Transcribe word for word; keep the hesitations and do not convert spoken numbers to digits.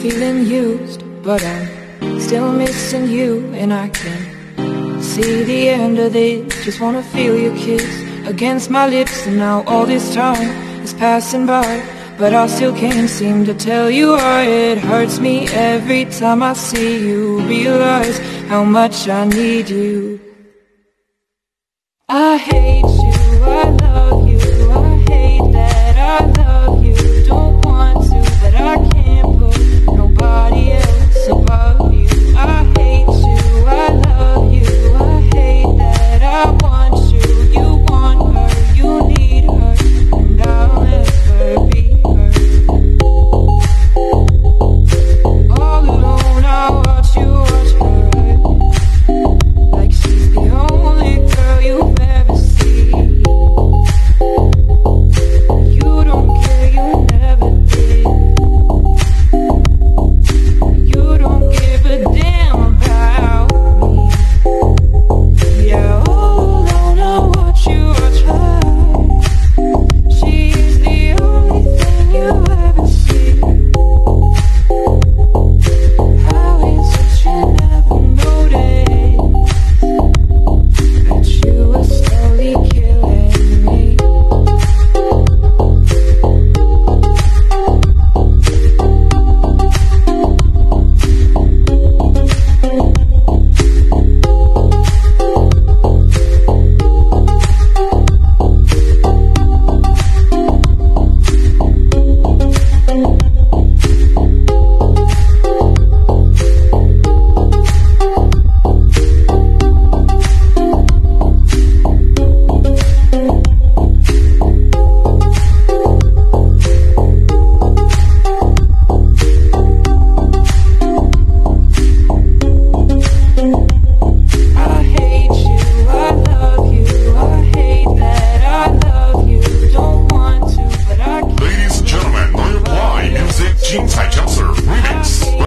feeling used, but I'm still missing you. And I can see the end of this, just wanna feel your kiss against my lips. And now all this time is passing by, but I still can't seem to tell you why. It hurts me every time I see you, realize how much I need you. I hate you, I